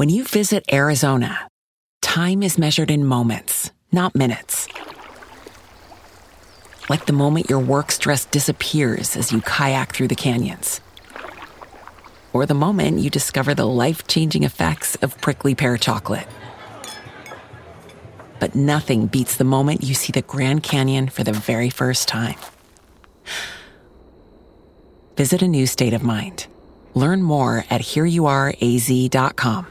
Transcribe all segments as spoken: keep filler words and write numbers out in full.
When you visit Arizona, time is measured in moments, not minutes. Like the moment your work stress disappears as you kayak through the canyons. Or the moment you discover the life-changing effects of prickly pear chocolate. But nothing beats the moment you see the Grand Canyon for the very first time. Visit a new state of mind. Learn more at here you are a z dot com.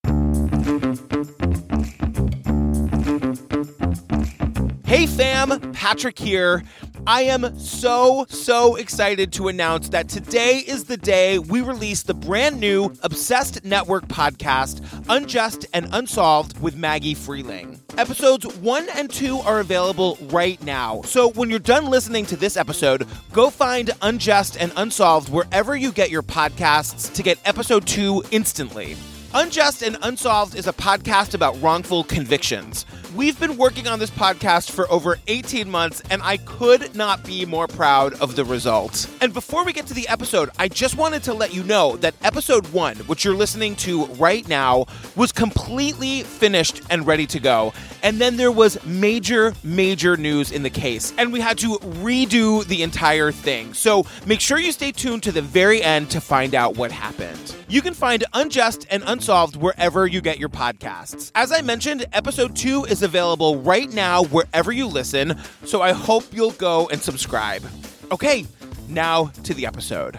Hey fam, Patrick here. I am so, so excited to announce that today is the day we release the brand new Obsessed Network podcast, Unjust and Unsolved with Maggie Freleng. Episodes one and two are available right now. So when you're done listening to this episode, go find Unjust and Unsolved wherever you get your podcasts to get episode two instantly. Unjust and Unsolved is a podcast about wrongful convictions. We've been working on this podcast for over eighteen months, and I could not be more proud of the results. And before we get to the episode, I just wanted to let you know that episode one, which you're listening to right now, was completely finished and ready to go. And then there was major, major news in the case, and we had to redo the entire thing. So make sure you stay tuned to the very end to find out what happened. You can find Unjust and Unsolved wherever you get your podcasts. As I mentioned, episode two is available right now wherever you listen, so I hope you'll go and subscribe. Okay, now to the episode.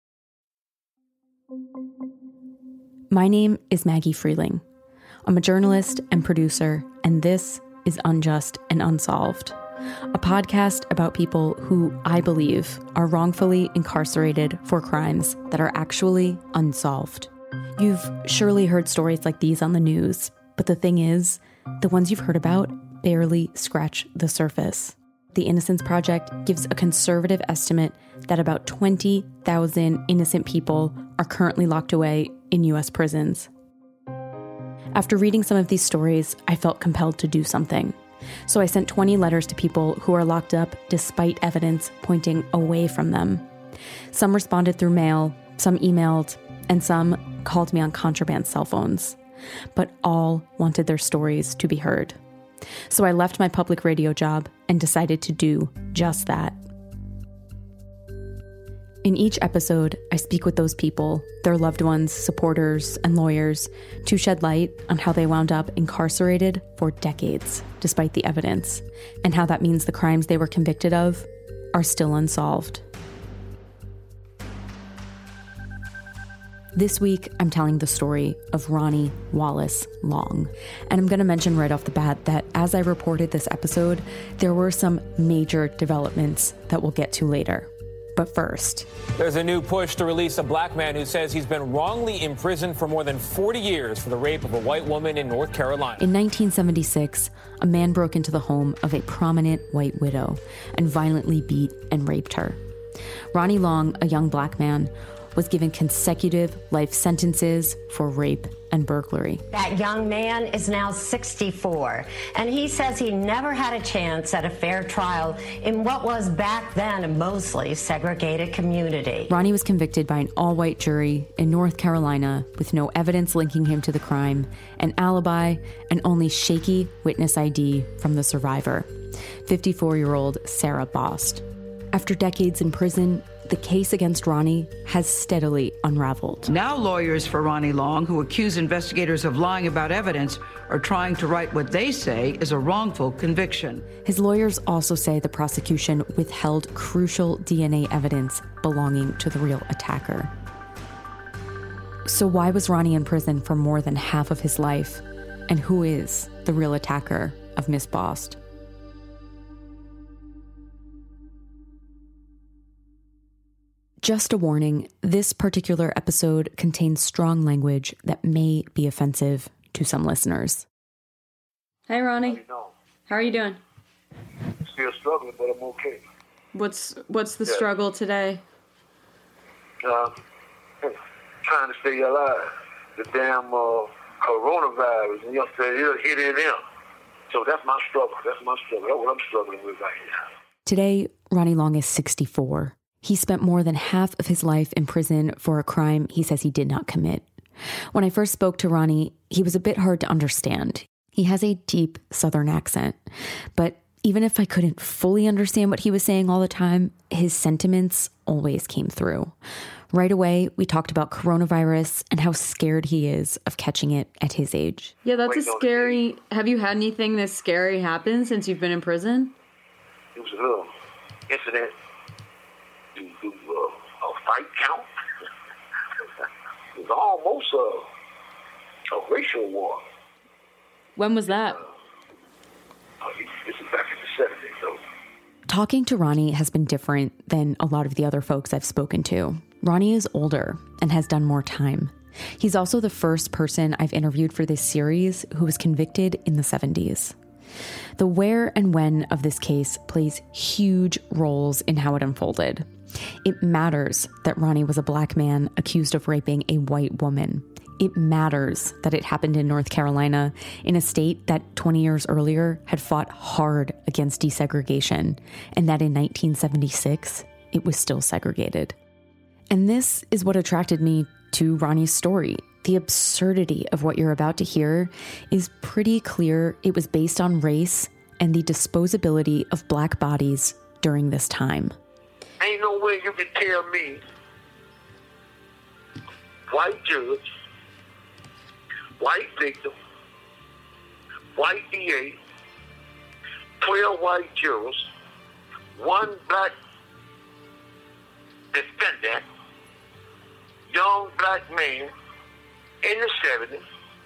My name is Maggie Freleng. I'm a journalist and producer, and this is Unjust and Unsolved, a podcast about people who I believe are wrongfully incarcerated for crimes that are actually unsolved. You've surely heard stories like these on the news, but the thing is, the ones you've heard about barely scratch the surface. The Innocence Project gives a conservative estimate that about twenty thousand innocent people are currently locked away in U S prisons. After reading some of these stories, I felt compelled to do something. So I sent twenty letters to people who are locked up despite evidence pointing away from them. Some responded through mail, some emailed, and some called me on contraband cell phones. But all wanted their stories to be heard. So I left my public radio job and decided to do just that. In each episode, I speak with those people, their loved ones, supporters, and lawyers to shed light on how they wound up incarcerated for decades, despite the evidence, and how that means the crimes they were convicted of are still unsolved. This week, I'm telling the story of Ronnie Wallace Long. And I'm going to mention right off the bat that as I reported this episode, there were some major developments that we'll get to later. But first, there's a new push to release a black man who says he's been wrongly imprisoned for more than forty years for the rape of a white woman in North Carolina. In nineteen seventy-six, a man broke into the home of a prominent white widow and violently beat and raped her. Ronnie Long, a young black man, was given consecutive life sentences for rape and burglary. That young man is now sixty-four, and he says he never had a chance at a fair trial in what was back then a mostly segregated community. Ronnie was convicted by an all-white jury in North Carolina with no evidence linking him to the crime, an alibi, and only shaky witness I D from the survivor, fifty-four-year-old Sarah Bost. After decades in prison, the case against Ronnie has steadily unraveled. Now lawyers for Ronnie Long, who accuse investigators of lying about evidence, are trying to write what they say is a wrongful conviction. His lawyers also say the prosecution withheld crucial D N A evidence belonging to the real attacker. So why was Ronnie in prison for more than half of his life? And who is the real attacker of Miss Bost? Just a warning, this particular episode contains strong language that may be offensive to some listeners. Hey, Ronnie. How you doing? How are you doing? Still struggling, but I'm okay. What's what's the Yeah. struggle today? Uh, trying to stay alive. The damn uh, coronavirus, and you know, it'll hit in them. So that's my struggle. That's my struggle. That's what I'm struggling with right now. Today, Ronnie Long is sixty-four. He spent more than half of his life in prison for a crime he says he did not commit. When I first spoke to Ronnie, he was a bit hard to understand. He has a deep Southern accent, but even if I couldn't fully understand what he was saying all the time, his sentiments always came through. Right away, we talked about coronavirus and how scared he is of catching it at his age. Yeah, that's a scary... Have you had anything this scary happen since you've been in prison? It was a little incident. Do, do uh, a fight count? It was almost a, a racial war. When was that? Uh, uh, this is back in the seventies, though. Talking to Ronnie has been different than a lot of the other folks I've spoken to. Ronnie is older and has done more time. He's also the first person I've interviewed for this series who was convicted in the seventies. The where and when of this case plays huge roles in how it unfolded. It matters that Ronnie was a black man accused of raping a white woman. It matters that it happened in North Carolina, in a state that twenty years earlier had fought hard against desegregation, and that in nineteen seventy-six, it was still segregated. And this is what attracted me to Ronnie's story. The absurdity of what you're about to hear is pretty clear. It was based on race and the disposability of black bodies during this time. Ain't no way you can tell me, white judge, white victim, white D A, twelve white jurors, one black defendant, young black man in the seventies,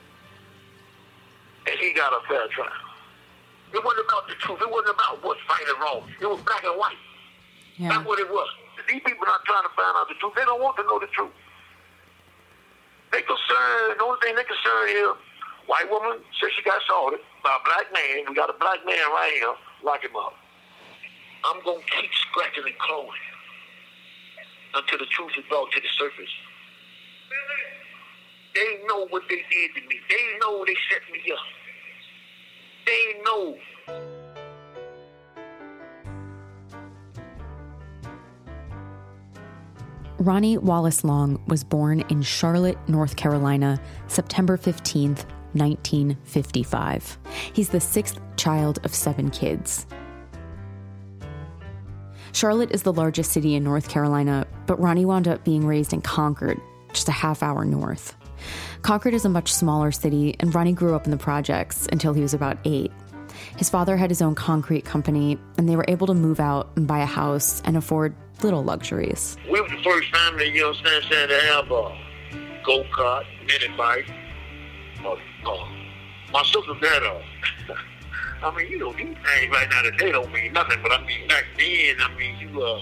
and he got a fair trial. It wasn't about the truth. It wasn't about what's right and wrong. It was black and white. Yeah. That's what it was. These people are not trying to find out the truth. They don't want to know the truth. They concerned, the only thing they concerned is, white woman said she got assaulted by a black man. We got a black man right here. Lock him up. I'm going to keep scratching and clawing until the truth is brought to the surface. They know what they did to me. They know they set me up. They know. Ronnie Wallace Long was born in Charlotte, North Carolina, September fifteenth, nineteen fifty-five. He's the sixth child of seven kids. Charlotte is the largest city in North Carolina, but Ronnie wound up being raised in Concord, just a half hour north. Concord is a much smaller city, and Ronnie grew up in the projects until he was about eight. His father had his own concrete company, and they were able to move out and buy a house and afford little luxuries. We were the first family, you know what I'm saying, to have a go-kart, mini bike. Uh, uh, my sister had a, I mean, you know, these things right now today don't mean nothing, but I mean, back then, I mean, you, uh,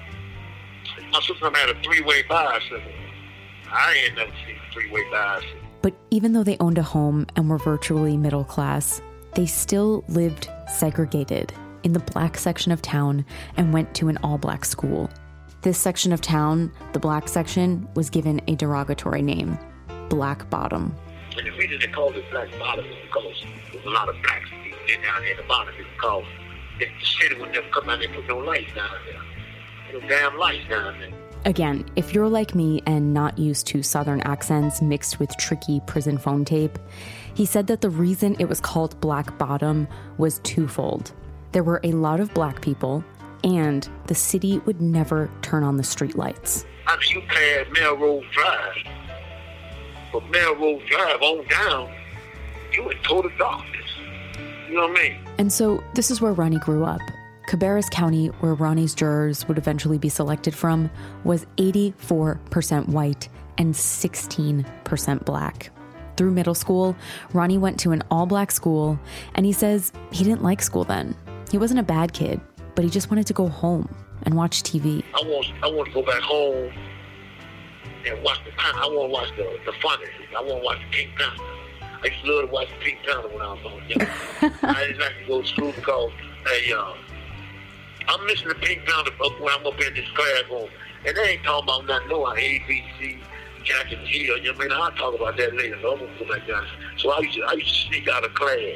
my sister had a three-way bicycle. I ain't never seen a three-way bicycle. But even though they owned a home and were virtually middle class, they still lived segregated in the black section of town and went to an all-black school. This section of town, the black section, was given a derogatory name, Black Bottom. And the reason they called it Black Bottom is because there's a lot of blacks people down there at the bottom. It's because the city would never come out there and put no lights down there. No damn lights down there. Again, if you're like me and not used to Southern accents mixed with tricky prison phone tape, he said that the reason it was called Black Bottom was twofold. There were a lot of black people, and the city would never turn on the streetlights. I mean, you pass Melrose Drive. From Melrose Drive on down, you in total darkness. You know what I mean? And so this is where Ronnie grew up. Cabarrus County, where Ronnie's jurors would eventually be selected from, was eighty-four percent white and sixteen percent black. Through middle school, Ronnie went to an all-black school, and he says he didn't like school then. He wasn't a bad kid, but he just wanted to go home and watch T V. I want, I want to go back home and watch the. I want to watch the the funny. I want to watch the Pink Panther. I used to love to watch the Pink Panther when I was on. You know? I didn't like to go to school because, hey, uh, I'm missing the Pink Panther when I'm up in this classroom, and they ain't talking about nothing. No, A, B, C, Jack and Jill. You know what I mean? I'll talk about that later. So I'm gonna go back down. So I used to, I used to sneak out of class.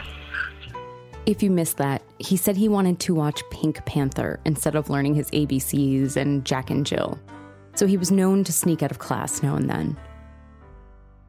If you missed that, he said he wanted to watch Pink Panther instead of learning his A B Cs and Jack and Jill. So he was known to sneak out of class now and then.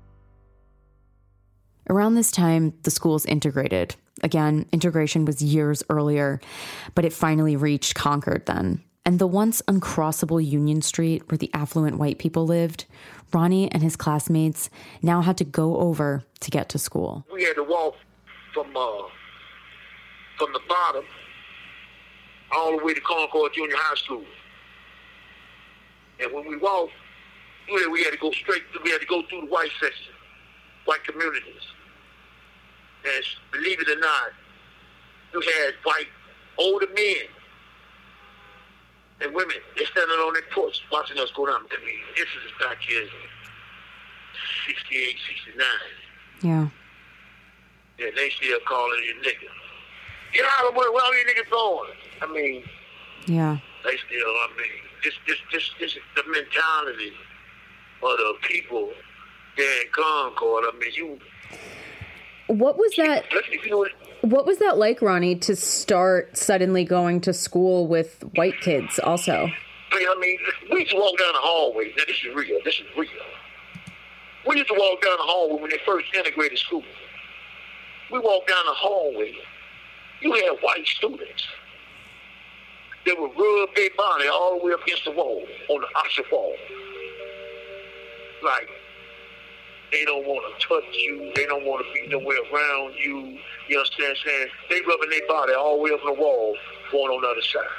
Around this time, the schools integrated. Again, integration was years earlier, but it finally reached Concord then. And the once uncrossable Union Street where the affluent white people lived, Ronnie and his classmates now had to go over to get to school. We had to walk from uh, from the bottom all the way to Concord Junior High School. And when we walked, we had to go straight, we had to go through the white section, white communities. And believe it or not, you had white older men and women. They're standing on their porch watching us go down. I mean, this is back in sixty-eight, sixty-nine. Yeah. Yeah, they still calling you nigga. Get out of the way, where are you niggas going? I mean, yeah. They still, I mean, this, this, this, this is the mentality of the people there in Concord. I mean, you... What was that? What was that like, Ronnie, to start suddenly going to school with white kids also? I mean, we used to walk down the hallway. Now, this is real. This is real. We used to walk down the hallway when they first integrated school. We walked down the hallway. You had white students. They would rub their body all the way up against the wall, on the opposite wall. Like, they don't want to touch you. They don't want to be nowhere around you. You understand what I'm saying? They rubbing their body all the way up on the wall, going on the other side.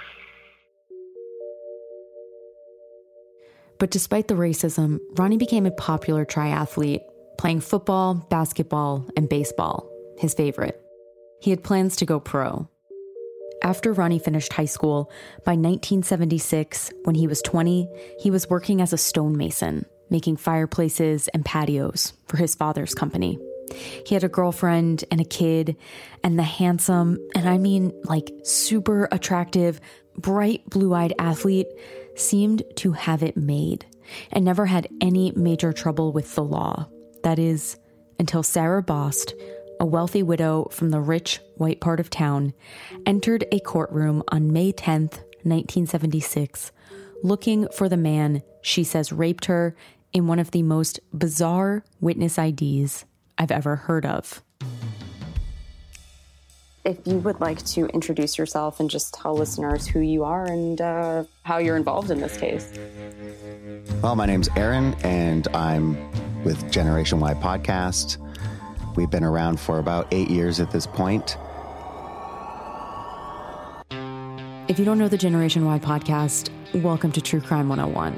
But despite the racism, Ronnie became a popular triathlete, playing football, basketball, and baseball, his favorite. He had plans to go pro. After Ronnie finished high school, by nineteen seventy-six, when he was twenty, he was working as a stonemason, making fireplaces and patios for his father's company. He had a girlfriend and a kid, and the handsome, and I mean like super attractive, bright blue-eyed athlete seemed to have it made and never had any major trouble with the law. That is, until Sarah Bost, a wealthy widow from the rich white part of town, entered a courtroom on May tenth, nineteen seventy-six, looking for the man she says raped her in one of the most bizarre witness I Ds I've ever heard of. If you would like to introduce yourself and just tell listeners who you are and uh, how you're involved in this case. Well, my name's Aaron, and I'm with Generation Y Podcast. We've been around for about eight years at this point. If you don't know the Generation Y Podcast, welcome to True Crime one oh one.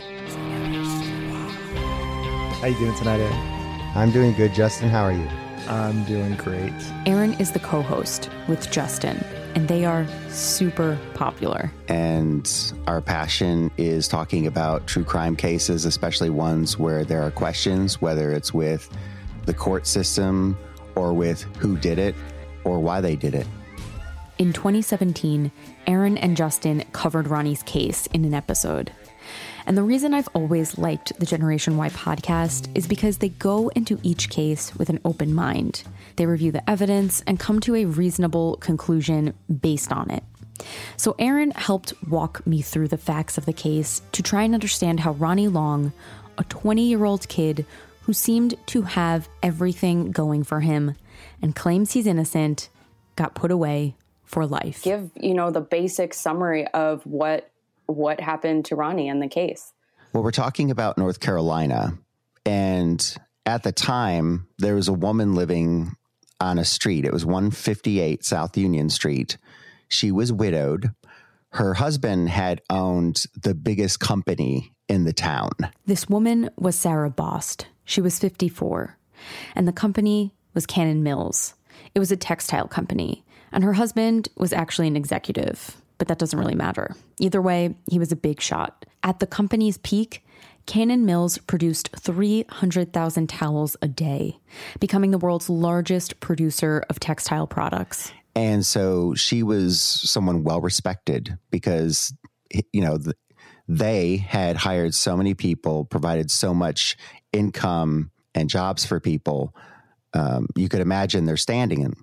How you doing tonight, Aaron? I'm doing good, Justin. How are you? I'm doing great. Aaron is the co-host with Justin, and they are super popular. And our passion is talking about true crime cases, especially ones where there are questions, whether it's with the court system or with who did it or why they did it. In twenty seventeen, Aaron and Justin covered Ronnie's case in an episode. And the reason I've always liked the Generation Y podcast is because they go into each case with an open mind. They review the evidence and come to a reasonable conclusion based on it. So Aaron helped walk me through the facts of the case to try and understand how Ronnie Long, a twenty-year-old kid who seemed to have everything going for him and claims he's innocent, got put away for life. Give, you know, the basic summary of what what happened to Ronnie in the case. Well, we're talking about North Carolina. And at the time, there was a woman living on a street. It was one fifty-eight South Union Street. She was widowed. Her husband had owned the biggest company in the town. This woman was Sarah Bost. She was fifty-four. And the company was Cannon Mills. It was a textile company. And her husband was actually an executive. But that doesn't really matter. Either way, he was a big shot. At the company's peak, Cannon Mills produced three hundred thousand towels a day, becoming the world's largest producer of textile products. And so she was someone well-respected because, you know, they had hired so many people, provided so much income and jobs for people. Um, you could imagine their standing.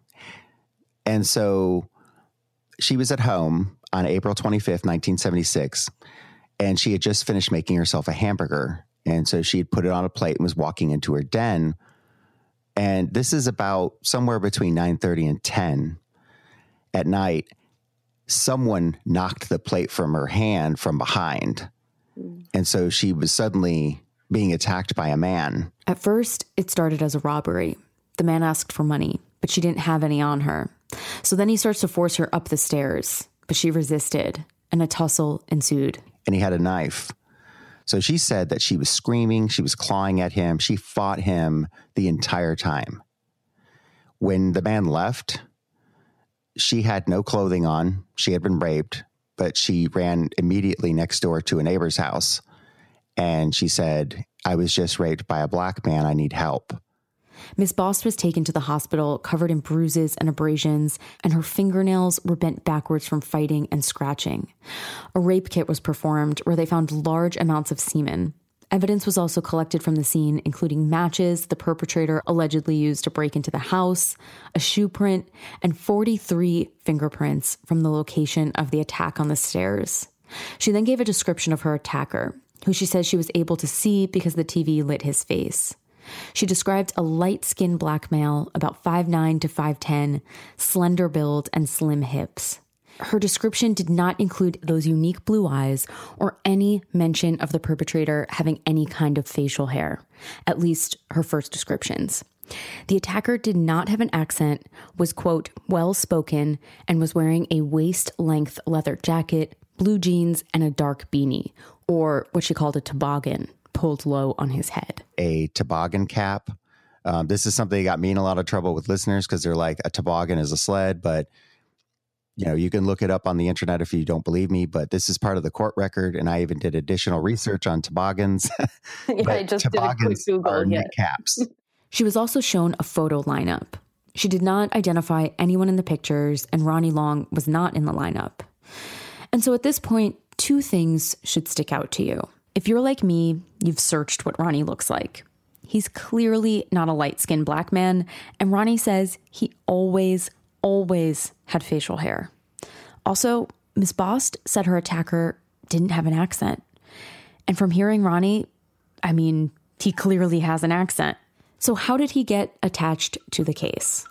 And so she was at home on April twenty-fifth, nineteen seventy-six, and she had just finished making herself a hamburger. And so she had put it on a plate and was walking into her den And this is about somewhere between nine thirty and ten at night. Someone knocked the plate from her hand from behind. Mm. And so she was suddenly being attacked by a man. At first, it started as a robbery. The man asked for money, but she didn't have any on her. So then he starts to force her up the stairs, but she resisted, and a tussle ensued. And he had a knife. So she said that she was screaming, she was clawing at him, she fought him the entire time. When the man left, she had no clothing on. She had been raped, but she ran immediately next door to a neighbor's house. And she said, I was just raped by a black man. I need help. Miss Bost was taken to the hospital covered in bruises and abrasions, and her fingernails were bent backwards from fighting and scratching. A rape kit was performed where they found large amounts of semen. Evidence was also collected from the scene, including matches the perpetrator allegedly used to break into the house, a shoe print, and forty-three fingerprints from the location of the attack on the stairs. She then gave a description of her attacker, who she says she was able to see because the T V lit his face. She described a light-skinned black male, about five nine to five ten, slender build and slim hips. Her description did not include those unique blue eyes or any mention of the perpetrator having any kind of facial hair, at least her first descriptions. The attacker did not have an accent, was, quote, well-spoken, and was wearing a waist-length leather jacket, blue jeans, and a dark beanie, or what she called a toboggan, pulled low on his head. A toboggan cap. Um, this is something that got me in a lot of trouble with listeners because they're like, a toboggan is a sled, but you know, you can look it up on the internet if you don't believe me, but this is part of the court record. And I even did additional research on toboggans. Yeah, I just did a quick Google. Are yeah. knit caps. She was also shown a photo lineup. She did not identify anyone in the pictures, and Ronnie Long was not in the lineup. And so at this point, two things should stick out to you. If you're like me, you've searched what Ronnie looks like. He's clearly not a light-skinned black man, and Ronnie says he always, always had facial hair. Also, Miss Bost said her attacker didn't have an accent. And from hearing Ronnie, I mean, he clearly has an accent. So how did he get attached to the case?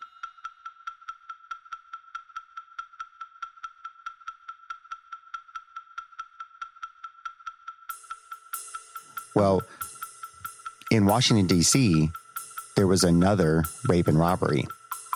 Well, in Washington, D C, there was another rape and robbery.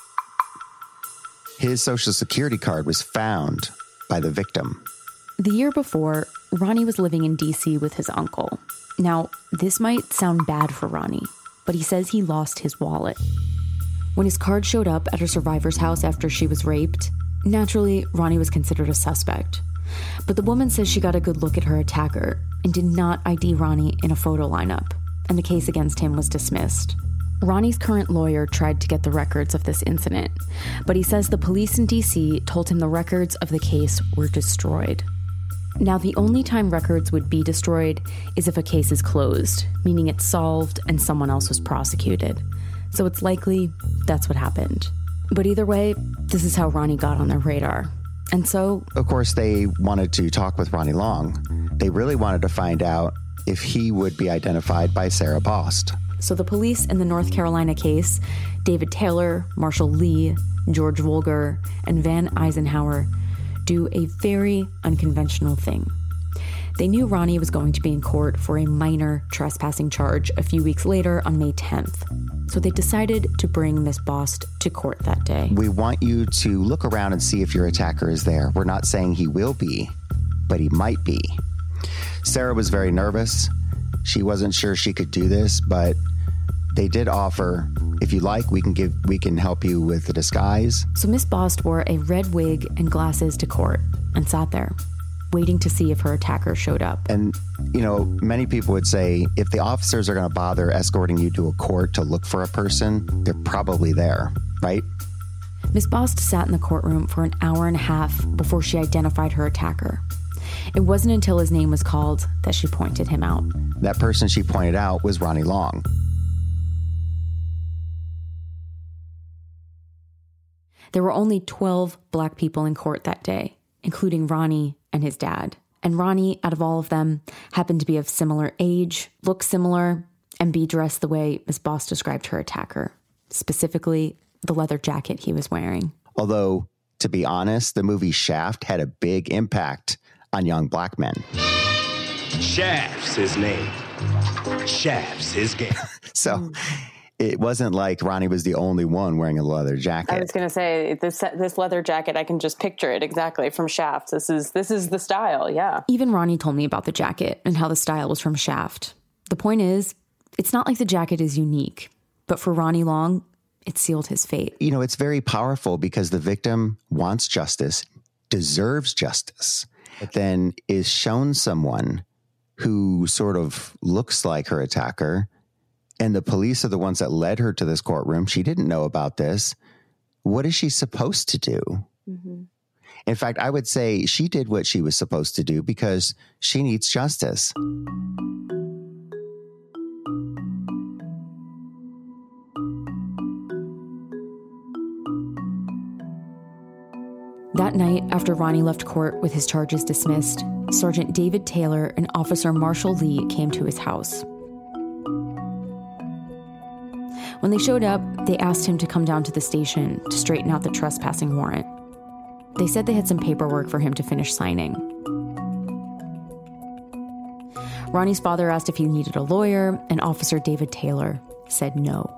His Social Security card was found by the victim. The year before, Ronnie was living in D C with his uncle. Now, this might sound bad for Ronnie, but he says he lost his wallet. When his card showed up at her survivor's house after she was raped, naturally, Ronnie was considered a suspect. But the woman says she got a good look at her attacker and did not I D Ronnie in a photo lineup, and the case against him was dismissed. Ronnie's current lawyer tried to get the records of this incident, but he says the police in D C told him the records of the case were destroyed. Now, the only time records would be destroyed is if a case is closed, meaning it's solved and someone else was prosecuted. So it's likely that's what happened. But either way, this is how Ronnie got on their radar. And so, of course, they wanted to talk with Ronnie Long. They really wanted to find out if he would be identified by Sarah Bost. So the police in the North Carolina case, David Taylor, Marshall Lee, George Volger, and Van Eisenhower, do a very unconventional thing. They knew Ronnie was going to be in court for a minor trespassing charge a few weeks later on May tenth. So they decided to bring Miss Bost to court that day. We want you to look around and see if your attacker is there. We're not saying he will be, but he might be. Sarah was very nervous. She wasn't sure she could do this, but they did offer, if you like, we can give, we can help you with the disguise. So Miss Bost wore a red wig and glasses to court and sat there, waiting to see if her attacker showed up. And, you know, many people would say, if the officers are going to bother escorting you to a court to look for a person, they're probably there, right? Miss Bost sat in the courtroom for an hour and a half before she identified her attacker. It wasn't until his name was called that she pointed him out. That person she pointed out was Ronnie Long. There were only twelve black people in court that day, including Ronnie and his dad. And Ronnie, out of all of them, happened to be of similar age, look similar, and be dressed the way Miss Bost described her attacker. specifically the leather jacket he was wearing. Although, to be honest, the movie Shaft had a big impact on young black men. Shaft's his name. Shaft's his game. So it wasn't like Ronnie was the only one wearing a leather jacket. I was going to say, this this leather jacket, I can just picture it exactly from Shaft. This is this is the style, yeah. Even Ronnie told me about the jacket and how the style was from Shaft. The point is, it's not like the jacket is unique, but for Ronnie Long, it sealed his fate. You know, it's very powerful because the victim wants justice, deserves justice, but then is shown someone who sort of looks like her attacker. And the police are the ones that led her to this courtroom. She didn't know about this. What is she supposed to do? Mm-hmm. In fact, I would say she did what she was supposed to do because she needs justice. That night, after Ronnie left court with his charges dismissed, Sergeant David Taylor and Officer Marshall Lee came to his house. When they showed up, they asked him to come down to the station to straighten out the trespassing warrant. They said they had some paperwork for him to finish signing. Ronnie's father asked if he needed a lawyer, and Officer David Taylor said no.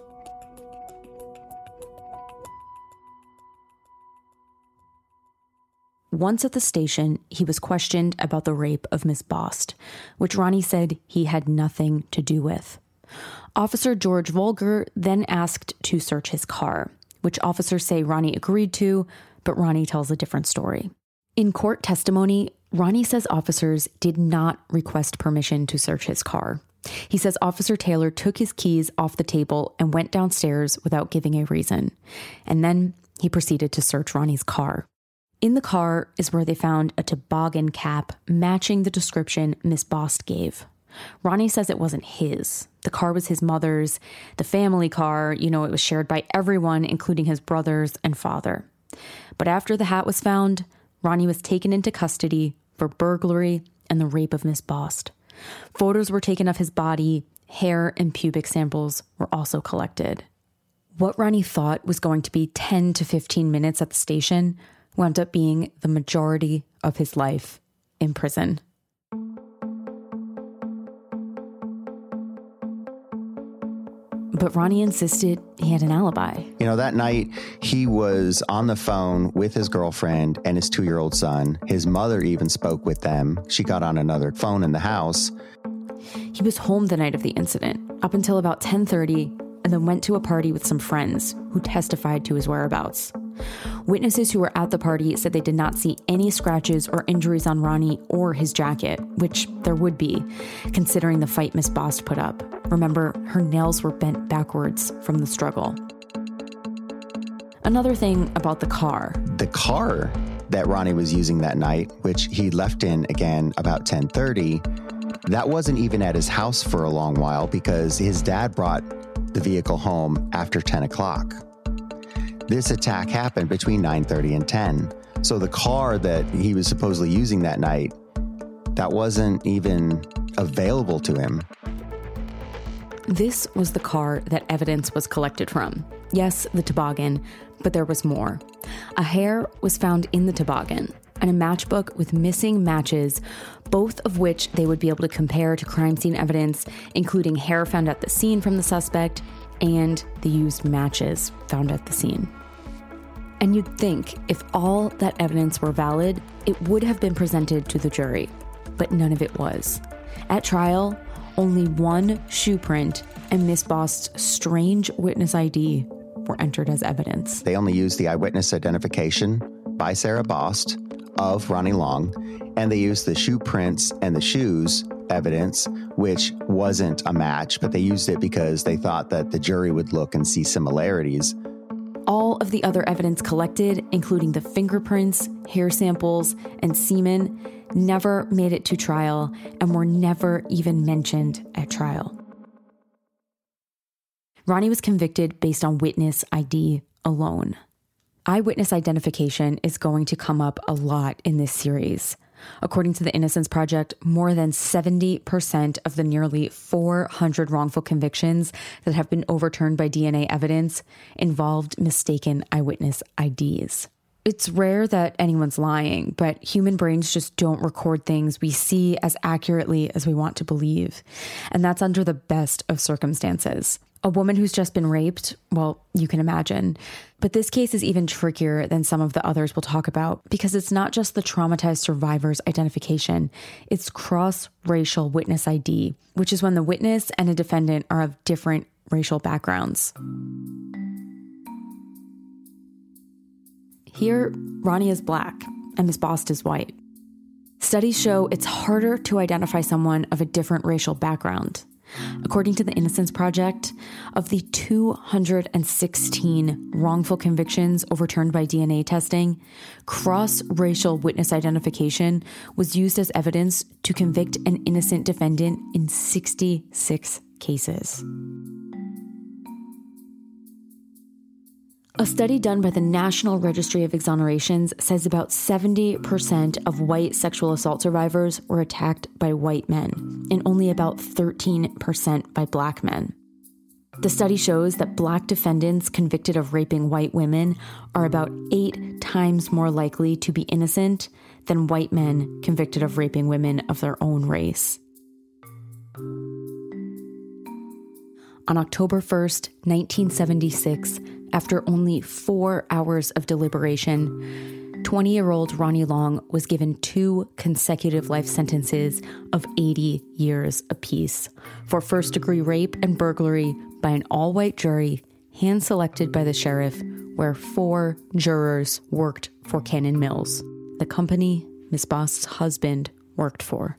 Once at the station, he was questioned about the rape of Miss Bost, which Ronnie said he had nothing to do with. Officer George Volger then asked to search his car, which officers say Ronnie agreed to, but Ronnie tells a different story. In court testimony, Ronnie says officers did not request permission to search his car. He says Officer Taylor took his keys off the table and went downstairs without giving a reason. And then he proceeded to search Ronnie's car. In the car is where they found a toboggan cap matching the description Miss Bost gave. Ronnie says it wasn't his. The car was his mother's, the family car. You know, it was shared by everyone, including his brothers and father. But after the hat was found, Ronnie was taken into custody for burglary and the rape of Miss Bost. Photos were taken of his body. Hair and pubic samples were also collected. What Ronnie thought was going to be ten to fifteen minutes at the station wound up being the majority of his life in prison. But Ronnie insisted he had an alibi. You know, that night he was on the phone with his girlfriend and his two-year-old son. His mother even spoke with them. She got on another phone in the house. He was home the night of the incident, up until about ten thirty, and then went to a party with some friends who testified to his whereabouts. Witnesses who were at the party said they did not see any scratches or injuries on Ronnie or his jacket, which there would be, considering the fight Miss Bost put up. Remember, her nails were bent backwards from the struggle. Another thing about the car. The car that Ronnie was using that night, which he left in again about ten thirty, that wasn't even at his house for a long while because his dad brought the vehicle home after ten o'clock. This attack happened between nine thirty and ten. So the car that he was supposedly using that night, that wasn't even available to him. This was the car that evidence was collected from. Yes, the toboggan, but there was more. A hair was found in the toboggan and a matchbook with missing matches, both of which they would be able to compare to crime scene evidence, including hair found at the scene from the suspect and the used matches found at the scene. And you'd think if all that evidence were valid, it would have been presented to the jury, but none of it was. At trial, only one shoe print and Miss Bost's strange witness I D were entered as evidence. They only used the eyewitness identification by Sarah Bost of Ronnie Long, and they used the shoe prints and the shoes evidence, which wasn't a match, but they used it because they thought that the jury would look and see similarities. All of the other evidence collected, including the fingerprints, hair samples, and semen, never made it to trial and were never even mentioned at trial. Ronnie was convicted based on witness I D alone. Eyewitness identification is going to come up a lot in this series. According to the Innocence Project, more than seventy percent of the nearly four hundred wrongful convictions that have been overturned by D N A evidence involved mistaken eyewitness I Ds. It's rare that anyone's lying, but human brains just don't record things we see as accurately as we want to believe. And that's under the best of circumstances. A woman who's just been raped, well, you can imagine. But this case is even trickier than some of the others we'll talk about because it's not just the traumatized survivor's identification, it's cross-racial witness I D, which is when the witness and a defendant are of different racial backgrounds. Here, Ronnie is black and Miz Bost is white. Studies show it's harder to identify someone of a different racial background. According to the Innocence Project, of the two hundred sixteen wrongful convictions overturned by D N A testing, cross-racial witness identification was used as evidence to convict an innocent defendant in sixty-six cases. A study done by the National Registry of Exonerations says about seventy percent of white sexual assault survivors were attacked by white men, and only about thirteen percent by black men. The study shows that black defendants convicted of raping white women are about eight times more likely to be innocent than white men convicted of raping women of their own race. On October first, nineteen seventy-six, after only four hours of deliberation, twenty-year-old Ronnie Long was given two consecutive life sentences of eighty years apiece for first-degree rape and burglary by an all-white jury, hand-selected by the sheriff, where four jurors worked for Cannon Mills, the company Miz Bost's husband worked for.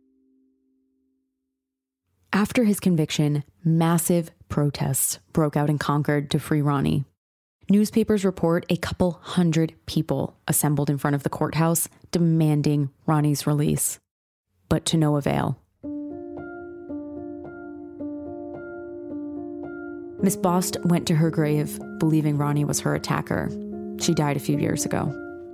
After his conviction, massive protests broke out in Concord to free Ronnie. Newspapers report a couple hundred people assembled in front of the courthouse demanding Ronnie's release, but to no avail. Miz Bost went to her grave believing Ronnie was her attacker. She died a few years ago.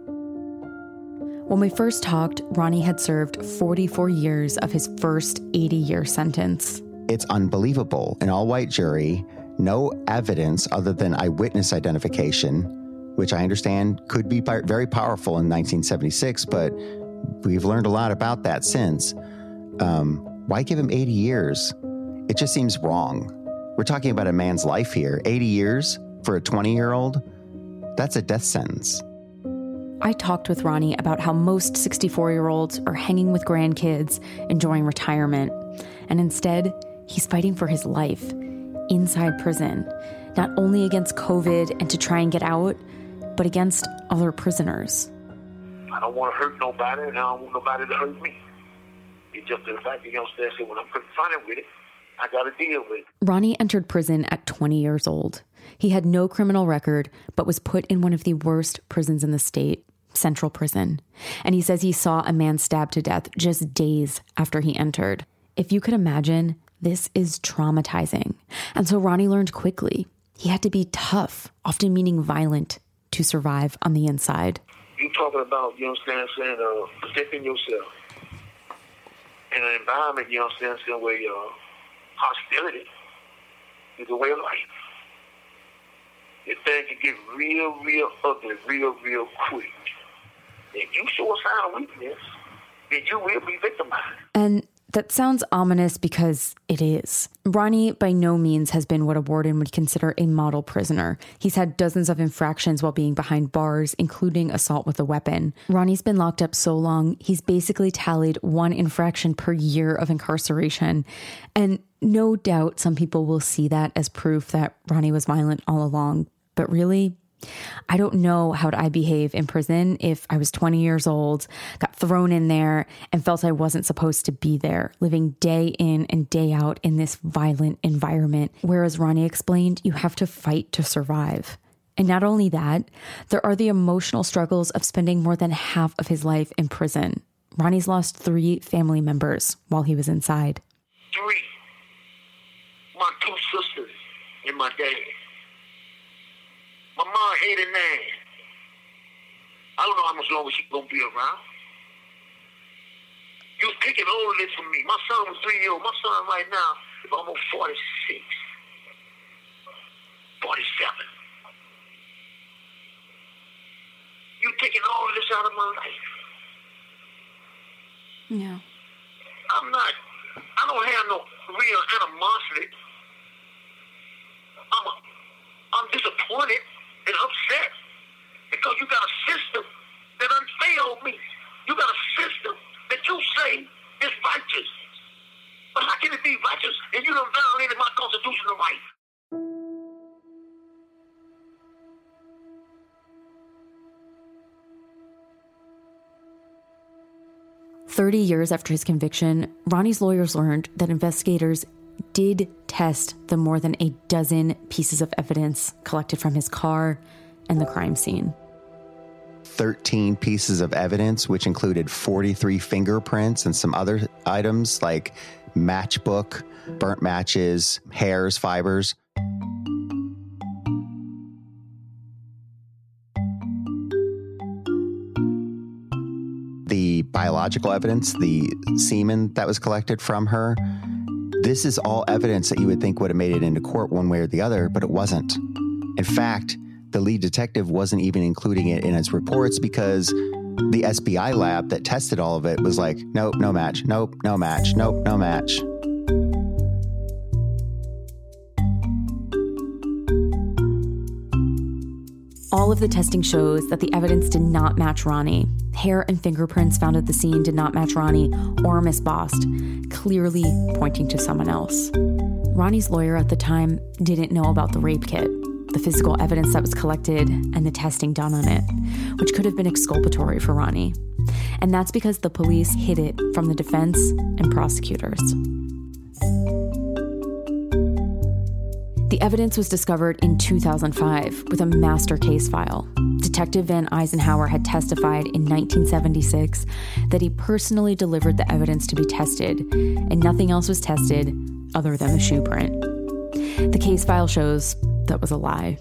When we first talked, Ronnie had served forty-four years of his first eighty-year sentence. It's unbelievable. An all-white jury, no evidence other than eyewitness identification, which I understand could be very powerful in nineteen seventy-six, but we've learned a lot about that since. Um, why give him eighty years? It just seems wrong. We're talking about a man's life here. eighty years for a twenty-year-old? That's a death sentence. I talked with Ronnie about how most sixty-four-year-olds are hanging with grandkids, enjoying retirement. And instead, he's fighting for his life inside prison, not only against COVID and to try and get out, but against other prisoners. I don't want to hurt nobody, and I don't want nobody to hurt me. It's just the fact that, you know, so when I'm confronted with it, I got to deal with it. Ronnie entered prison at twenty years old. He had no criminal record, but was put in one of the worst prisons in the state, Central Prison. And he says he saw a man stabbed to death just days after he entered. If you could imagine, this is traumatizing. And so Ronnie learned quickly. He had to be tough, often meaning violent, to survive on the inside. You talking about, you know what I'm saying, uh, protecting yourself in an environment, you know what I'm saying, where uh, hostility is a way of life. If things can get real, real ugly, real, real quick. If you show a sign of weakness, then you will be victimized. And that sounds ominous because it is. Ronnie by no means has been what a warden would consider a model prisoner. He's had dozens of infractions while being behind bars, including assault with a weapon. Ronnie's been locked up so long, he's basically tallied one infraction per year of incarceration. And no doubt some people will see that as proof that Ronnie was violent all along. But really, I don't know how I'd behave in prison if I was twenty years old, got thrown in there, and felt I wasn't supposed to be there, living day in and day out in this violent environment. Whereas Ronnie explained, you have to fight to survive. And not only that, there are the emotional struggles of spending more than half of his life in prison. Ronnie's lost three family members while he was inside. Three. My two sisters and my dad. My mom, eighty-nine. I don't know how much longer she's going to be around. You're taking all of this from me. My son was three years old. My son right now is almost forty-six. forty-seven. You're taking all of this out of my life. Yeah. I'm not, I don't have no real animosity. I'm, a, I'm disappointed and upset because you got a system that done failed me. You got a system that you say is righteous. But how can it be righteous and you done violated my constitutional right? Thirty years after his conviction, Ronnie's lawyers learned that investigators did test the more than a dozen pieces of evidence collected from his car and the crime scene. thirteen pieces of evidence, which included forty-three fingerprints and some other items like matchbook, burnt matches, hairs, fibers. The biological evidence, the semen that was collected from her, this is all evidence that you would think would have made it into court one way or the other, but it wasn't. In fact, the lead detective wasn't even including it in his reports because the S B I lab that tested all of it was like, nope, no match, nope, no match, nope, no match. All of the testing shows that the evidence did not match Ronnie. Hair and fingerprints found at the scene did not match Ronnie or Miss Bost, clearly pointing to someone else. Ronnie's lawyer at the time didn't know about the rape kit, the physical evidence that was collected, and the testing done on it, which could have been exculpatory for Ronnie. And that's because the police hid it from the defense and prosecutors. The evidence was discovered in two thousand five with a master case file. Detective Van Eisenhower had testified in nineteen seventy-six that he personally delivered the evidence to be tested, and nothing else was tested other than the shoe print. The case file shows that was a lie.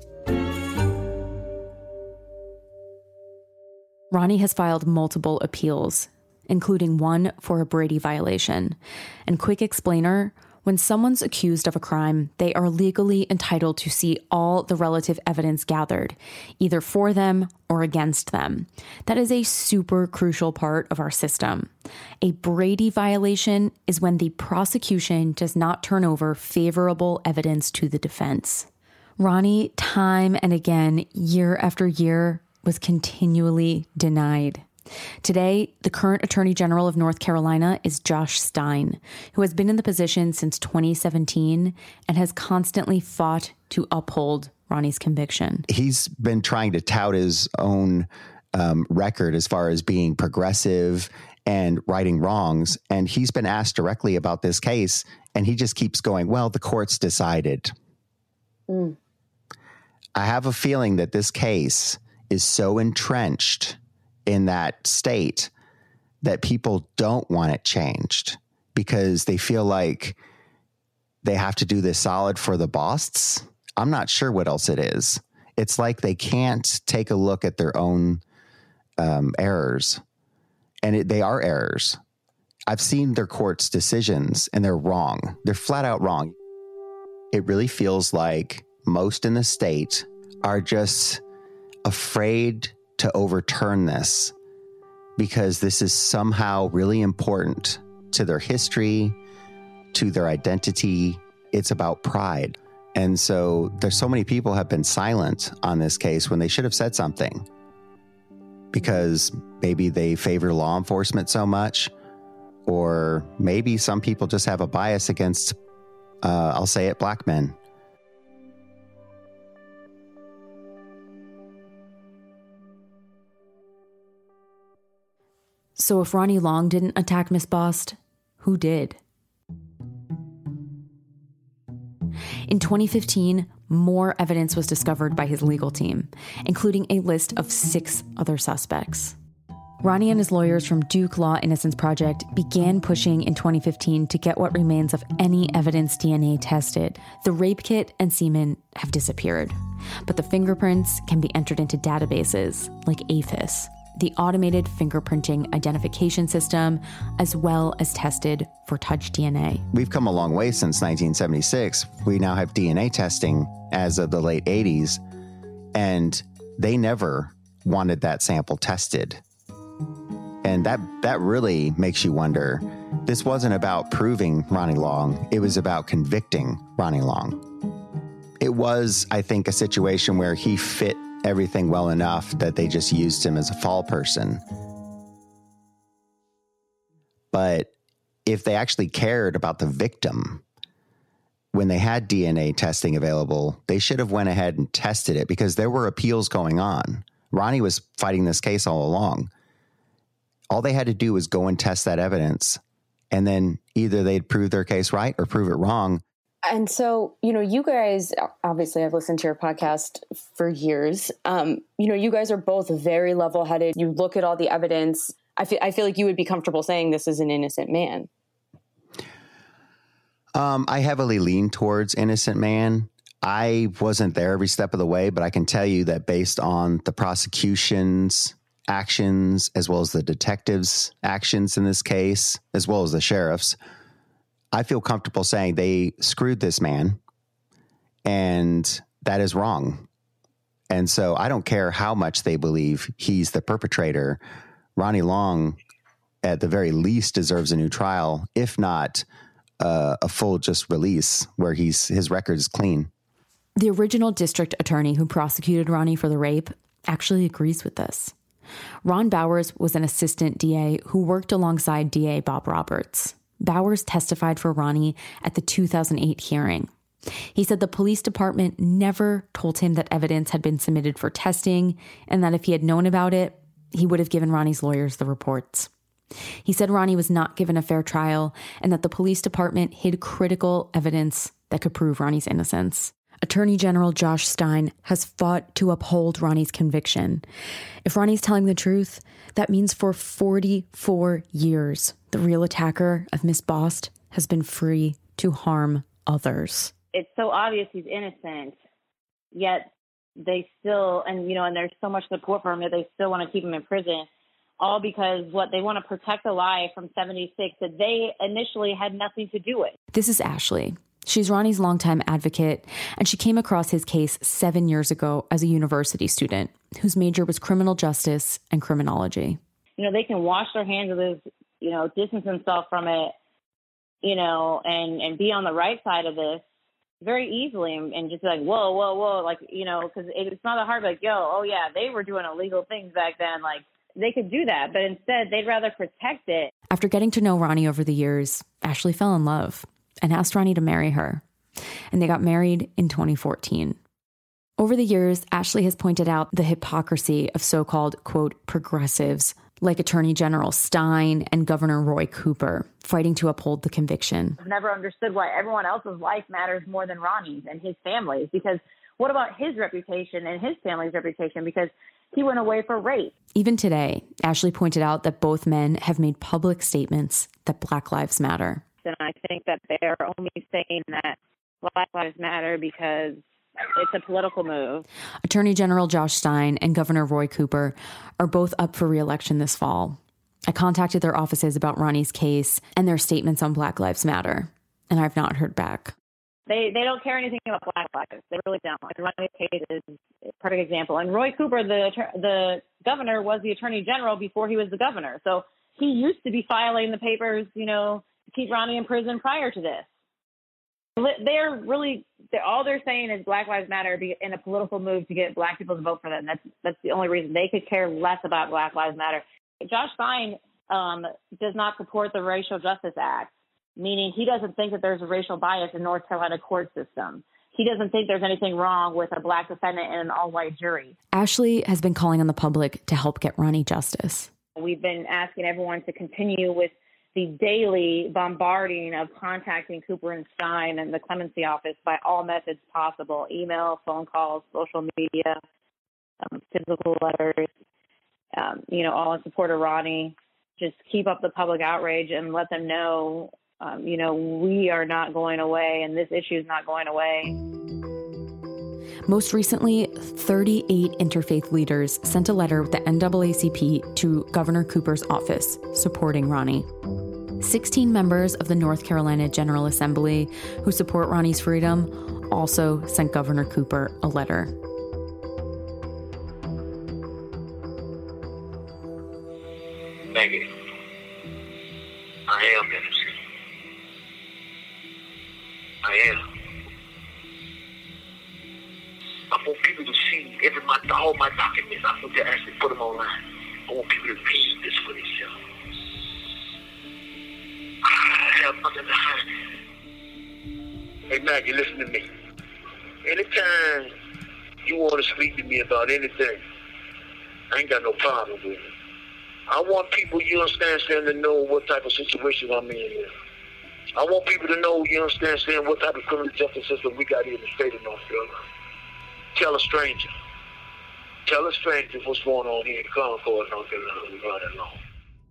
Ronnie has filed multiple appeals, including one for a Brady violation. And quick explainer, when someone's accused of a crime, they are legally entitled to see all the relative evidence gathered, either for them or against them. That is a super crucial part of our system. A Brady violation is when the prosecution does not turn over favorable evidence to the defense. Ronnie, time and again, year after year, was continually denied. Today, the current Attorney General of North Carolina is Josh Stein, who has been in the position since twenty seventeen and has constantly fought to uphold Ronnie's conviction. He's been trying to tout his own um, record as far as being progressive and righting wrongs. And he's been asked directly about this case, and he just keeps going, well, the court's decided. Mm. I have a feeling that this case is so entrenched in that state that people don't want it changed because they feel like they have to do this solid for the Bosts. I'm not sure what else it is. It's like they can't take a look at their own um, errors, and it, they are errors. I've seen their court's decisions and they're wrong. They're flat out wrong. It really feels like most in the state are just afraid to overturn this because this is somehow really important to their history, to their identity. It's about pride. And so there's so many people have been silent on this case when they should have said something because maybe they favor law enforcement so much, or maybe some people just have a bias against, uh, I'll say it, black men. So if Ronnie Long didn't attack Miss Bost, who did? In twenty fifteen, more evidence was discovered by his legal team, including a list of six other suspects. Ronnie and his lawyers from Duke Law Innocence Project began pushing in twenty fifteen to get what remains of any evidence D N A tested. The rape kit and semen have disappeared, but the fingerprints can be entered into databases like AFIS. the automated fingerprinting identification system, as well as tested for touch D N A. We've come a long way since nineteen seventy-six. We now have D N A testing as of the late eighties, and they never wanted that sample tested. And that, that really makes you wonder, this wasn't about proving Ronnie Long, it was about convicting Ronnie Long. It was, I think, a situation where he fit everything well enough that they just used him as a fall person. But if they actually cared about the victim, when they had D N A testing available, they should have went ahead and tested it, because there were appeals going on. Ronnie was fighting this case all along. All they had to do was go and test that evidence, and then either they'd prove their case right or prove it wrong. And so, you know, you guys, obviously I've listened to your podcast for years. Um, you know, you guys are both very level-headed. You look at all the evidence. I feel, I feel like you would be comfortable saying this is an innocent man. Um, I heavily lean towards innocent man. I wasn't there every step of the way, but I can tell you that based on the prosecution's actions, as well as the detectives' actions in this case, as well as the sheriff's, I feel comfortable saying they screwed this man, and that is wrong. And so I don't care how much they believe he's the perpetrator. Ronnie Long, at the very least, deserves a new trial, if not uh, a full just release where he's his record is clean. The original district attorney who prosecuted Ronnie for the rape actually agrees with this. Ron Bowers was an assistant D A who worked alongside D A Bob Roberts. Bowers testified for Ronnie at the two thousand eight hearing. He said the police department never told him that evidence had been submitted for testing, and that if he had known about it, he would have given Ronnie's lawyers the reports. He said Ronnie was not given a fair trial, and that the police department hid critical evidence that could prove Ronnie's innocence. Attorney General Josh Stein has fought to uphold Ronnie's conviction. If Ronnie's telling the truth, that means for forty-four years, the real attacker of Miss Bost has been free to harm others. It's so obvious he's innocent, yet they still, and you know, and there's so much support for him that they still want to keep him in prison, all because what they want to protect a lie from seventy-six that they initially had nothing to do with. This is Ashley. She's Ronnie's longtime advocate, and she came across his case seven years ago as a university student whose major was criminal justice and criminology. You know, they can wash their hands of this, you know, distance themselves from it, you know, and, and be on the right side of this very easily and, and just be like, whoa, whoa, whoa, like, you know, because it, it's not that hard, like, yo, oh, yeah, they were doing illegal things back then. Like, they could do that, but instead they'd rather protect it. After getting to know Ronnie over the years, Ashley fell in love and asked Ronnie to marry her. And they got married in twenty fourteen. Over the years, Ashley has pointed out the hypocrisy of so-called, quote, progressives like Attorney General Stein and Governor Roy Cooper fighting to uphold the conviction. I've never understood why everyone else's life matters more than Ronnie's and his family's, because what about his reputation and his family's reputation? Because he went away for rape. Even today, Ashley pointed out that both men have made public statements that Black Lives Matter. And I think that they're only saying that Black Lives Matter because it's a political move. Attorney General Josh Stein and Governor Roy Cooper are both up for re-election this fall. I contacted their offices about Ronnie's case and their statements on Black Lives Matter, and I've not heard back. They they don't care anything about Black lives. They really don't. Like Ronnie's case is a perfect example. And Roy Cooper, the the governor, was the Attorney General before he was the governor. So he used to be filing the papers, you know, to keep Ronnie in prison prior to this. They're really, they're, all they're saying is Black Lives Matter in a political move to get Black people to vote for them. That's that's the only reason. They could care less about Black Lives Matter. Josh Stein um, does not support the Racial Justice Act, meaning he doesn't think that there's a racial bias in North Carolina court system. He doesn't think there's anything wrong with a Black defendant and an all-white jury. Ashley has been calling on the public to help get Ronnie justice. We've been asking everyone to continue with the daily bombarding of contacting Cooper and Stein and the clemency office by all methods possible: email, phone calls, social media, um, physical letters, um, you know, all in support of Ronnie. Just keep up the public outrage and let them know, um, you know, we are not going away and this issue is not going away. Most recently, thirty-eight interfaith leaders sent a letter with the N double A C P to Governor Cooper's office supporting Ronnie. sixteen members of the North Carolina General Assembly who support Ronnie's freedom also sent Governor Cooper a letter. Maggie, I am innocent. I am. I want people to see every my all my documents. I want to actually put them online. I want people to read this for themselves. I have nothing to hide. Hey Maggie, listen to me. Anytime you want to speak to me about anything, I ain't got no problem with it. I want people, you understand, saying to know what type of situation I'm in here. I want people to know, you understand, saying what type of criminal justice system we got here in the state of North Carolina. Tell a stranger. Tell a stranger what's going on here in Concord, North Carolina. We run it along.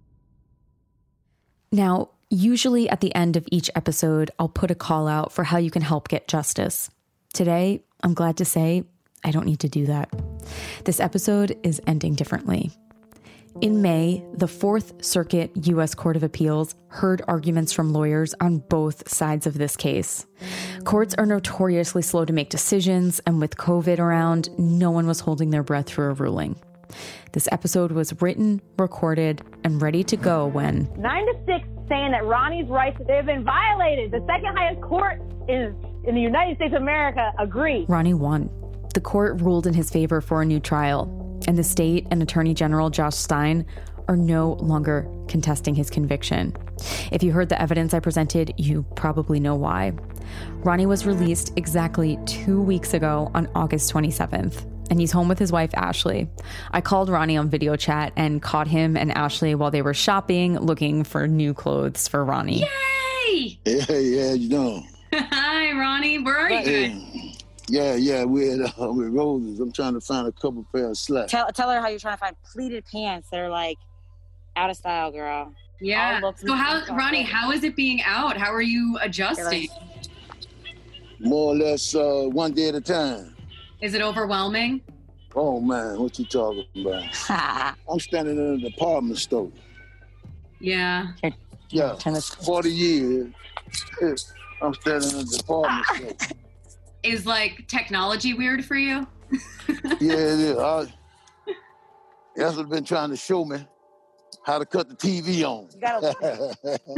Now, usually at the end of each episode, I'll put a call out for how you can help get justice. Today, I'm glad to say I don't need to do that. This episode is ending differently. In May, the Fourth Circuit U S Court of Appeals heard arguments from lawyers on both sides of this case. Courts are notoriously slow to make decisions, and with COVID around, no one was holding their breath for a ruling. This episode was written, recorded, and ready to go when... Nine to six saying that Ronnie's rights, they've been violated. The second highest court is in the United States of America agreed. Ronnie won. The court ruled in his favor for a new trial. And the state and Attorney General Josh Stein are no longer contesting his conviction. If you heard the evidence I presented, you probably know why. Ronnie was released exactly two weeks ago on August twenty-seventh, and he's home with his wife, Ashley. I called Ronnie on video chat and caught him and Ashley while they were shopping, looking for new clothes for Ronnie. Yay! Yeah, yeah, you know. Hi, Ronnie. Where are you? Yeah. Yeah, yeah, we're at uh, with Roses. I'm trying to find a couple pair of slacks. Tell tell her how you're trying to find pleated pants that are like out of style, girl. Yeah. So how, Ronnie, how is it being out? How are you adjusting? More or less uh, one day at a time. Is it overwhelming? Oh man, what you talking about? I'm standing in a department store. Yeah. Yeah, forty years. I'm standing in a department store. Is like technology weird for you? Yeah, it is. I, that's what been trying to show me how to cut the T V on. You gotta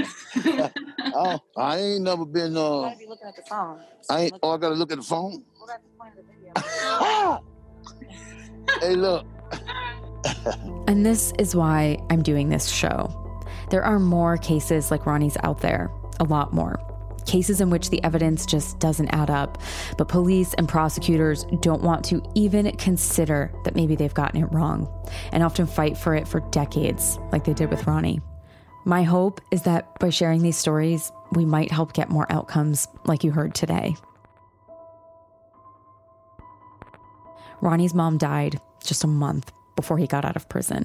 I, I ain't never been. Uh, you gotta be looking at the phone. I ain't. Oh, I gotta look at the phone. Well, that's the point of the video. Hey, look. And this is why I'm doing this show. There are more cases like Ronnie's out there, a lot more. Cases in which the evidence just doesn't add up, but police and prosecutors don't want to even consider that maybe they've gotten it wrong, and often fight for it for decades, like they did with Ronnie. My hope is that by sharing these stories, we might help get more outcomes like you heard today. Ronnie's mom died just a month before he got out of prison.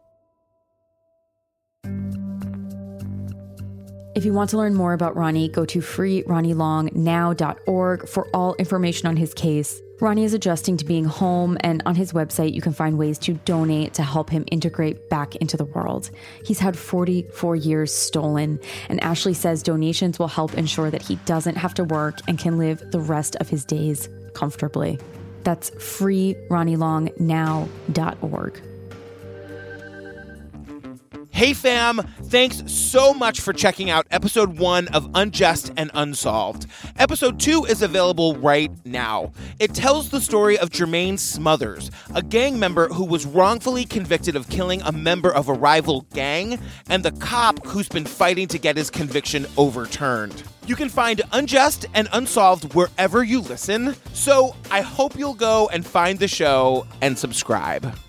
If you want to learn more about Ronnie, go to free ronnie long now dot org for all information on his case. Ronnie is adjusting to being home, and on his website, you can find ways to donate to help him integrate back into the world. He's had forty-four years stolen, and Ashley says donations will help ensure that he doesn't have to work and can live the rest of his days comfortably. That's free ronnie long now dot org. Hey fam, thanks so much for checking out episode one of Unjust and Unsolved. Episode two is available right now. It tells the story of Jermaine Smothers, a gang member who was wrongfully convicted of killing a member of a rival gang, and the cop who's been fighting to get his conviction overturned. You can find Unjust and Unsolved wherever you listen, so I hope you'll go and find the show and subscribe.